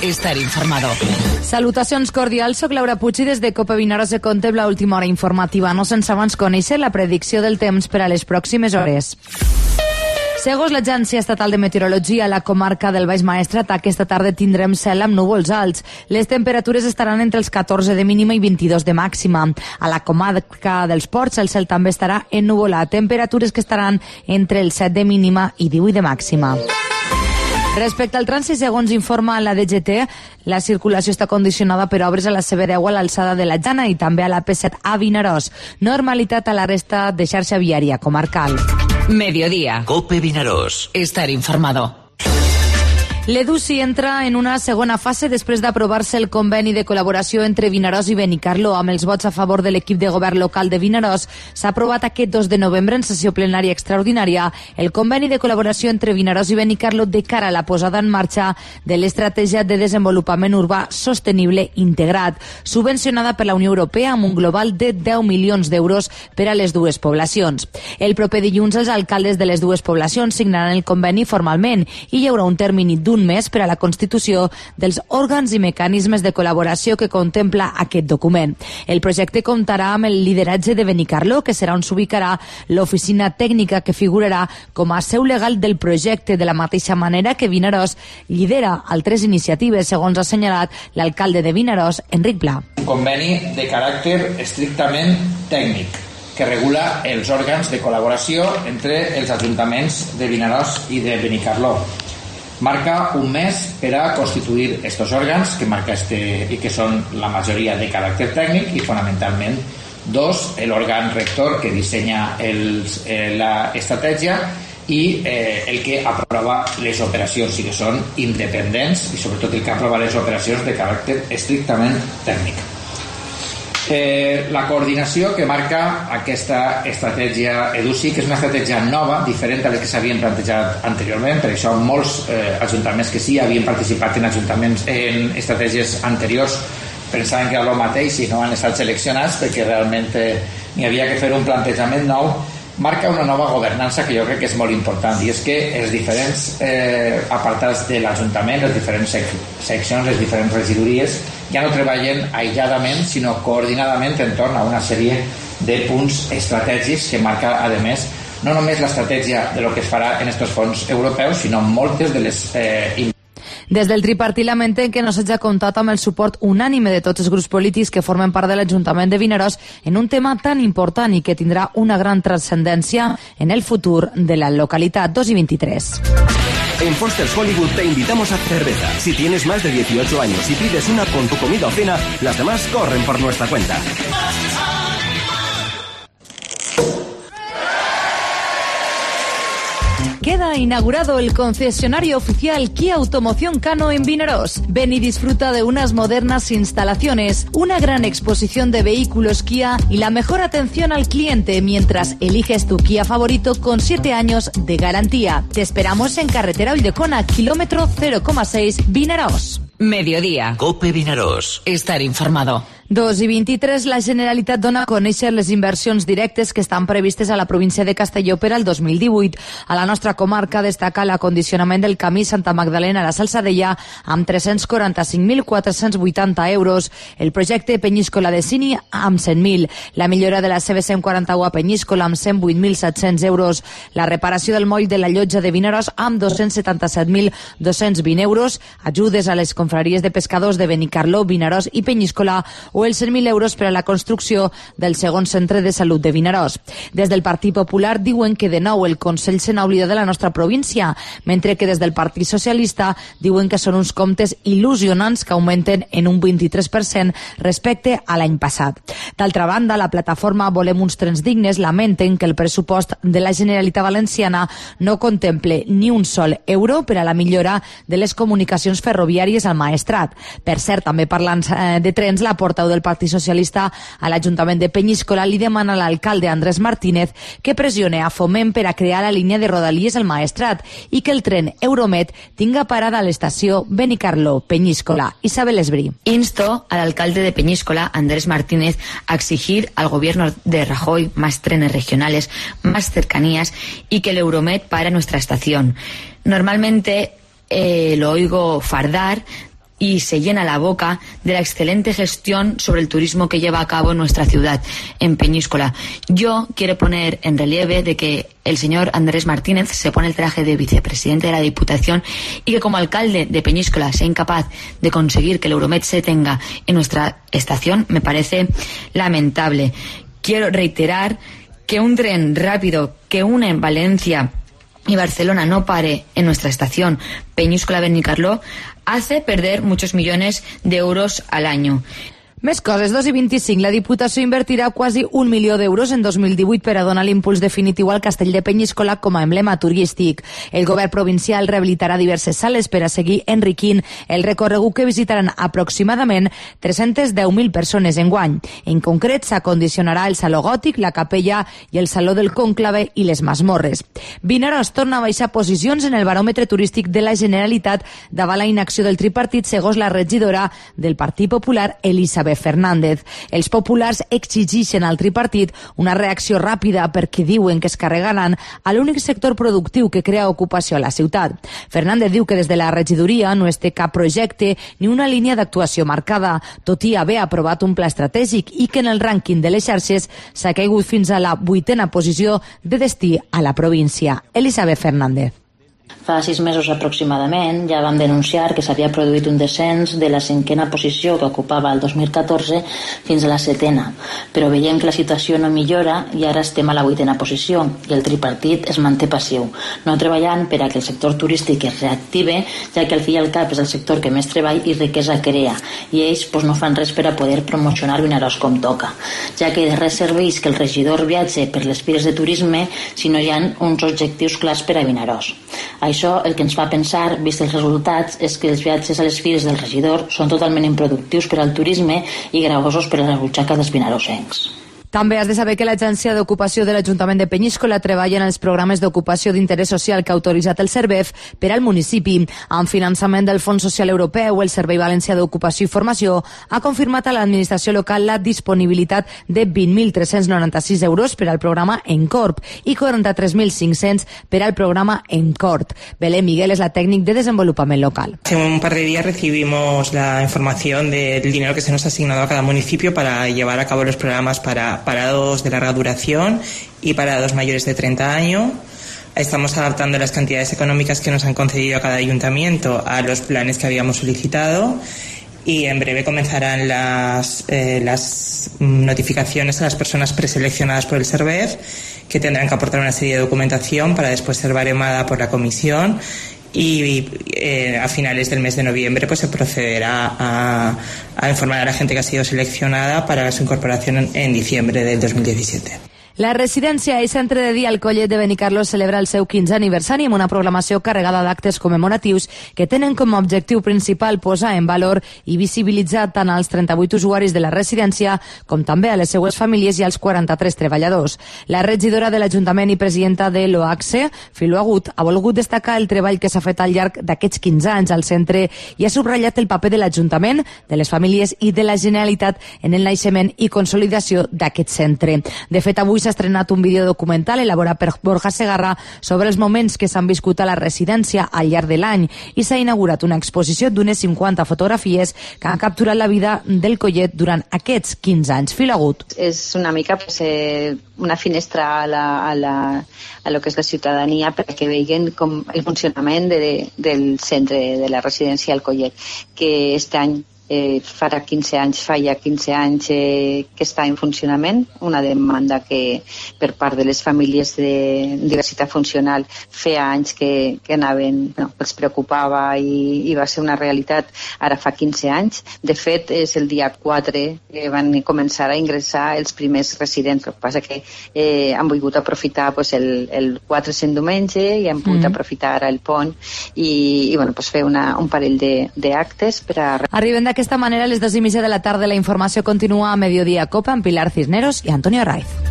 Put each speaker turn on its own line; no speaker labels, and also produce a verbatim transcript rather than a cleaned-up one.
estar informado.
Salutacions cordials, soc Laura Puig i des de Cope Vinaròs se contempla l'última hora informativa, no sense abans conèixer la predicció del temps per a les pròximes hores. Segons l'Agència Estatal de Meteorologia, a la comarca del Baix Maestrat aquesta tarda tindrem cel amb núvols alts. Les temperatures estaran entre els catorze de mínima i vint-i-dos de màxima. A la comarca dels Ports el cel també estarà ennuvolat, temperatures que estaran entre els set de mínima i divuit de màxima. Respecte al trànsit, segons informa la D G T, la circulació està condicionada per obres a la C B deu a l'alçada de la Jana i també a la P set a Vinaròs. Normalitat a la resta de xarxa viària comarcal.
Mediodía.
Cope Vinaròs.
Estar informado.
L'Edusi entra en una segona fase després d'aprovar-se el conveni de col·laboració entre Vinaròs i Benicarló. Amb els vots a favor de l'equip de govern local de Vinaròs, s'ha aprovat aquest dos de novembre en sessió plenària extraordinària el conveni de col·laboració entre Vinaròs i Benicarló de cara a la posada en marxa de l'estratègia de desenvolupament urbà sostenible integrat, subvencionada per la Unió Europea amb un global de deu milions d'euros per a les dues poblacions. El proper dilluns els alcaldes de les dues poblacions signaran el conveni formalment i hi haurà un termini d'un un mes per a la constitució dels òrgans i mecanismes de col·laboració que contempla aquest document. El projecte comptarà amb el lideratge de Benicarló, que serà on s'ubicarà l'oficina tècnica que figurarà com a seu legal del projecte, de la mateixa manera que Vinaròs lidera altres iniciatives, segons ha assenyalat l'alcalde de Vinaròs, Enric Pla.
Un conveni de caràcter estrictament tècnic que regula els òrgans de col·laboració entre els ajuntaments de Vinaròs i de Benicarló. Marca un mes per a constituir estos òrgans que marca este i que són la majoria de caràcter tècnic i fonamentalment dos, l'òrgan rector que dissenya els, eh, la estratègia i eh, el que aprova les operacions, i que són independents i sobretot el que aprova les operacions de caràcter estrictament tècnic. Eh, la coordinació que marca aquesta estratègia Edusi, que és una estratègia nova, diferent a les que s'havien plantejat anteriorment. Per això molts eh, ajuntaments que sí havien participat en ajuntaments en estratègies anteriors pensaven que era el mateix i no han estat seleccionats perquè realment eh, n'hi havia que fer un plantejament nou. Marca una nova governança que jo crec que és molt important, i és que els diferents eh, apartats de l'Ajuntament, les diferents sec seccions, les diferents regidories ja no treballen aïlladament sinó coordinadament entorn a una sèrie de punts estratègics que marca, a més, no només l'estratègia de lo que es farà en estos fons europeus, sinó moltes de les eh,
Des del tripartit lamenten que no s'hagi comptat amb el suport unànime de tots els grups polítics que formen part de l'Ajuntament de Vinaròs en un tema tan important i que tindrà una gran trascendència en el futur de la localitat. dos i vint-i-tres.
En Foster's Hollywood te invitamos a cerveza. Si tienes más de dieciocho años y pides una con tu comida o cena, las demás corren por nuestra cuenta.
Queda inaugurado el concesionario oficial Kia Automoción Cano en Vinaròs. Ven y disfruta de unas modernas instalaciones, una gran exposición de vehículos Kia y la mejor atención al cliente mientras eliges tu Kia favorito con siete años de garantía. Te esperamos en carretera Ulldecona, kilómetro cero coma seis, Vinaròs.
Mediodía.
Cope Vinaròs.
Estar informado.
dos i vint-i-tres, la Generalitat dona a conèixer les inversions directes que estan previstes a la província de Castelló per al dos mil divuit. A la nostra comarca destaca l'acondicionament del camí Santa Magdalena a la Salzadella amb tres-cents quaranta-cinc mil quatre-cents vuitanta euros, el projecte Penyíscola de Cini amb cent mil, la millora de la C B cent quaranta-u a Penyíscola amb cent vuit mil set-cents euros, la reparació del moll de la Llotja de Vinaròs amb dos-cents setanta-set mil dos-cents vint euros, ajudes a les confraries de pescadors de Benicarló, Vinaròs i Penyíscola o els cent mil euros per a la construcció del segon centre de salut de Vinaròs. Des del Partit Popular diuen que de nou el Consell se n'ha oblidat de la nostra província, mentre que des del Partit Socialista diuen que són uns comptes il·lusionants que augmenten en un vint-i-tres per cent respecte a l'any passat. D'altra banda, la plataforma Volem uns trens dignes lamenten que el pressupost de la Generalitat Valenciana no contemple ni un sol euro per a la millora de les comunicacions ferroviàries al Maestrat. Per cert, també parlant de trens, la portaveu del Partit Socialista a l'Ajuntament de Penyíscola li demana a l'alcalde Andrés Martínez que pressione a Foment per a crear la línia de Rodalies al Maestrat i que el tren Euromed tinga parada a l'estació Benicarló-Peñíscola. Isabel Esbrí.
Insto al alcalde de Peñíscola, Andrés Martínez, a exigir al gobierno de Rajoy más trenes regionales, más cercanías y que el Euromed pare nuestra estación. Normalmente eh, lo oigo fardar y se llena la boca de la excelente gestión sobre el turismo que lleva a cabo en nuestra ciudad, en Peñíscola. Yo quiero poner en relieve de que el señor Andrés Martínez se pone el traje de vicepresidente de la Diputación y que como alcalde de Peñíscola sea incapaz de conseguir que el Euromed se tenga en nuestra estación me parece lamentable. Quiero reiterar que un tren rápido que une Valencia y Barcelona no pare en nuestra estación Peñíscola-Benicarló hace perder muchos millones de euros al año.
Més coses, dos i vint-i-cinc. La Diputació invertirà quasi un milió d'euros en dos mil divuit per a donar l'impuls definitiu al Castell de Peñíscola com a emblema turístic. El govern provincial rehabilitarà diverses sales per a seguir enriquint el recorregut que visitaran aproximadament tres-centes deu mil persones enguany. En concret, s'acondicionarà el Saló Gòtic, la Capella i el Saló del Cònclave i les Masmorres. Vinaròs torna a baixar posicions en el baròmetre turístic de la Generalitat davant la inacció del tripartit, segons la regidora del Partit Popular, Elisabet Fernández. Els populars exigeixen al tripartit una reacció ràpida perquè diuen que es carregaran a l'únic sector productiu que crea ocupació a la ciutat. Fernández diu que des de la regidoria no es té cap projecte ni una línia d'actuació marcada, tot i haver aprovat un pla estratègic, i que en el rànquing de les xarxes s'ha caigut fins a la vuitena posició de destí a la província. Elisabet Fernández.
Fa sis mesos aproximadament ja vam denunciar que s'havia produït un descens de la cinquena posició que ocupava el dos mil catorze fins a la setena, però veiem que la situació no millora i ara estem a la vuitena posició i el tripartit es manté passiu, no treballant per a que el sector turístic es reactive, ja que al fi i al cap és el sector que més treball i riquesa crea, i ells pues, no fan res per a poder promocionar Vinaròs com toca, ja que de res serveix que el regidor viatge per les fires de turisme si no hi ha uns objectius clars per a Vinaròs. Això el que ens fa pensar, vist els resultats, és que els viatges a les fires del regidor són totalment improductius per al turisme i gravosos per a la butxaca dels vinarossencs.
També has de saber que l'Agència d'Ocupació de l'Ajuntament de Peñíscola treballa en els programes d'ocupació d'interès social que ha autoritzat el Servef per al municipi. Amb finançament del Fons Social Europeu, el Servei Valencià d'Ocupació i Formació ha confirmat a l'administració local la disponibilitat de vint mil tres-cents noranta-sis euros per al programa Encorp i quaranta-tres mil cinc-cents per al programa Encort. Belén Miguel és la tècnic de desenvolupament local.
Hace un par de días recibimos la información del dinero que se nos ha asignado a cada municipio para llevar a cabo los programas para parados de larga duración y parados mayores de treinta años. Estamos adaptando las cantidades económicas que nos han concedido a cada ayuntamiento a los planes que habíamos solicitado y en breve comenzarán las, eh, las notificaciones a las personas preseleccionadas por el Servef, que tendrán que aportar una serie de documentación para después ser baremada por la comisión. Y eh, a finales del mes de noviembre pues se procederá a, a informar a la gente que ha sido seleccionada para su incorporación en, en diciembre del dos mil diecisiete.
La residència i centre de dia al Collet de Benicarló celebra el seu quinzè aniversari amb una programació carregada d'actes commemoratius que tenen com a objectiu principal posar en valor i visibilitzar tant als trenta-vuit usuaris de la residència com també a les seues famílies i als quaranta-tres treballadors. La regidora de l'Ajuntament i presidenta de l'O A C S, Filo Agut, ha volgut destacar el treball que s'ha fet al llarg d'aquests quinze anys al centre i ha subratllat el paper de l'Ajuntament, de les famílies i de la Generalitat en el naixement i consolidació d'aquest centre. De fet, avui s'ha estrenat un vídeo documental elaborat per Borja Segarra sobre els moments que s'han viscut a la residència al llarg de l'any i s'ha inaugurat una exposició d'unes cinquanta fotografies que han capturat la vida del Collet durant aquests quinze anys. Filo Agut.
És una mica pues, eh, una finestra a, la, a, la, a lo que és la ciutadania perquè vegin com el funcionament de, del centre de la residència al Collet, que este any Eh, farà quinze anys, fa ja quinze anys eh, que està en funcionament, una demanda que per part de les famílies de diversitat funcional feia anys que, que anaven, no, que els preocupava i, i va ser una realitat ara fa quinze anys. De fet, és el dia quatre que van començar a ingressar els primers residents, el que passa que eh, han volgut aprofitar pues, el, el quatre sent diumenge i han pogut mm. aprofitar ara el pont i, i bueno, pues, fer una, un parell d'actes per a...
Arriben d'aquesta manera a les dos i mitja de la tarda. La informació continua a Mediodía Copa amb Pilar Cisneros i Antonio Raiz.